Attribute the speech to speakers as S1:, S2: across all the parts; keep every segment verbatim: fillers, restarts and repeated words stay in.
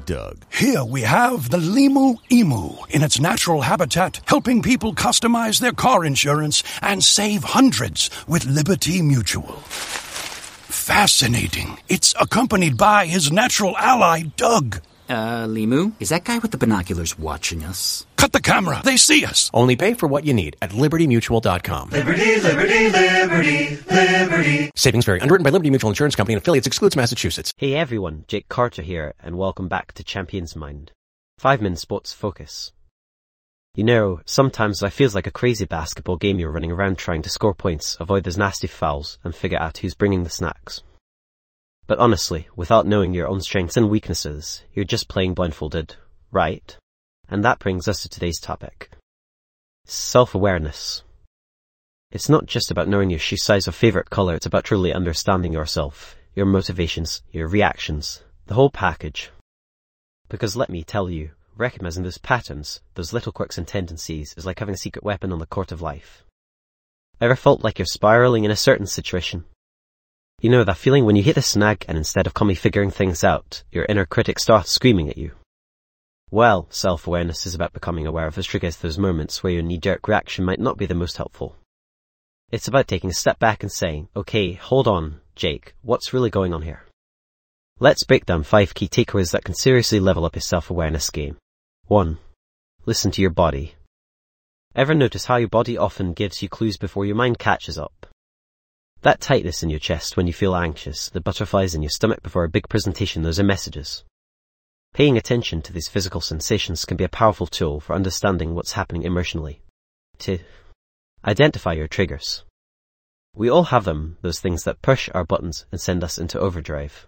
S1: Doug.
S2: Here we have the Limu Emu in its natural habitat, helping people customize their car insurance and save hundreds with Liberty Mutual. Fascinating. It's accompanied by his natural ally, Doug.
S3: Uh, Limu, is that guy with the binoculars watching us?
S2: Cut the camera. They see us.
S4: Only pay for what you need at liberty mutual dot com.
S5: Liberty, liberty, liberty, liberty.
S4: Savings vary. Underwritten by Liberty Mutual Insurance Company and affiliates. Excludes Massachusetts.
S6: Hey everyone, Jake Carter here, and welcome back to Champions Mind. Five-minute sports focus. You know, sometimes it feels like a crazy basketball game you're running around trying to score points, avoid those nasty fouls, and figure out who's bringing the snacks. But honestly, without knowing your own strengths and weaknesses, you're just playing blindfolded, right? And that brings us to today's topic. Self-awareness. It's not just about knowing your shoe size or favorite color, it's about truly understanding yourself, your motivations, your reactions, the whole package. Because let me tell you, recognizing those patterns, those little quirks and tendencies, is like having a secret weapon on the court of life. Ever felt like you're spiraling in a certain situation? You know that feeling when you hit a snag and instead of calmly figuring things out, your inner critic starts screaming at you? Well, self-awareness is about becoming aware of those triggers, those moments where your knee-jerk reaction might not be the most helpful. It's about taking a step back and saying, okay, hold on, Jake, what's really going on here? Let's break down five key takeaways that can seriously level up your self-awareness game. One. Listen to your body. Ever notice how your body often gives you clues before your mind catches up? That tightness in your chest when you feel anxious, the butterflies in your stomach before a big presentation, those are messages. Paying attention to these physical sensations can be a powerful tool for understanding what's happening emotionally. Two. Identify your triggers. We all have them, those things that push our buttons and send us into overdrive.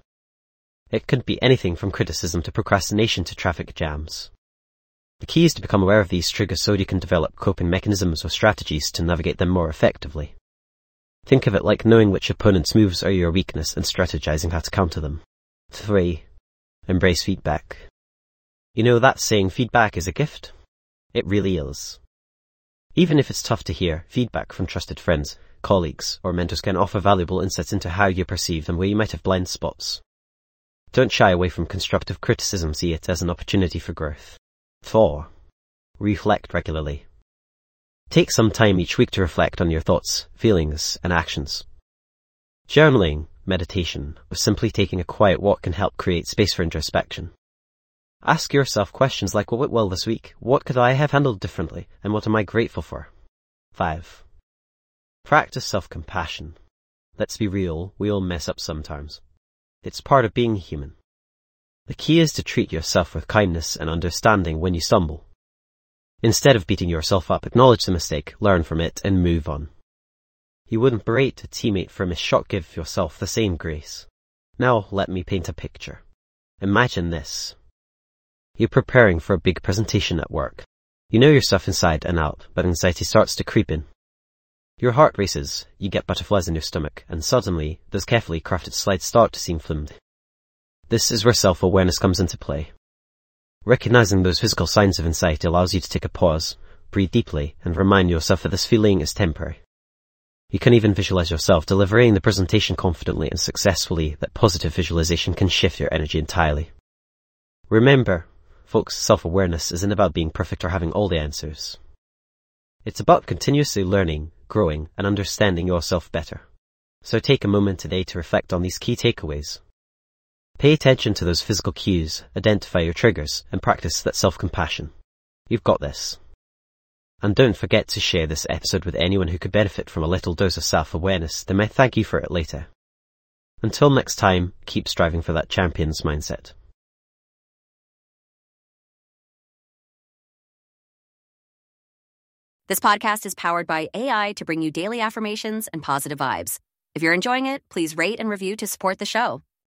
S6: It could be anything from criticism to procrastination to traffic jams. The key is to become aware of these triggers so you can develop coping mechanisms or strategies to navigate them more effectively. Think of it like knowing which opponent's moves are your weakness and strategizing how to counter them. Three. Embrace feedback. You know that saying, feedback is a gift? It really is. Even if it's tough to hear, feedback from trusted friends, colleagues, or mentors can offer valuable insights into how you perceive and where you might have blind spots. Don't shy away from constructive criticism, see it as an opportunity for growth. Four. Reflect regularly. Take some time each week to reflect on your thoughts, feelings, and actions. Journaling, meditation, or simply taking a quiet walk can help create space for introspection. Ask yourself questions like, what went well this week? What could I have handled differently? And what am I grateful for? Five. Practice self-compassion. Let's be real, we all mess up sometimes. It's part of being human. The key is to treat yourself with kindness and understanding when you stumble. Instead of beating yourself up, acknowledge the mistake, learn from it, and move on. You wouldn't berate a teammate for a missed shot, give yourself the same grace. Now let me paint a picture. Imagine this. You're preparing for a big presentation at work. You know yourself inside and out, but anxiety starts to creep in. Your heart races, you get butterflies in your stomach, and suddenly, those carefully crafted slides start to seem flimsy. This is where self-awareness comes into play. Recognizing those physical signs of anxiety allows you to take a pause, breathe deeply, and remind yourself that this feeling is temporary. You can even visualize yourself delivering the presentation confidently and successfully. That positive visualization can shift your energy entirely. Remember, folks, self-awareness isn't about being perfect or having all the answers. It's about continuously learning, growing, and understanding yourself better. So take a moment today to reflect on these key takeaways. Pay attention to those physical cues, identify your triggers, and practice that self-compassion. You've got this. And don't forget to share this episode with anyone who could benefit from a little dose of self-awareness. They might thank you for it later. Until next time, keep striving for that champion's mindset.
S7: This podcast is powered by A I to bring you daily affirmations and positive vibes. If you're enjoying it, please rate and review to support the show.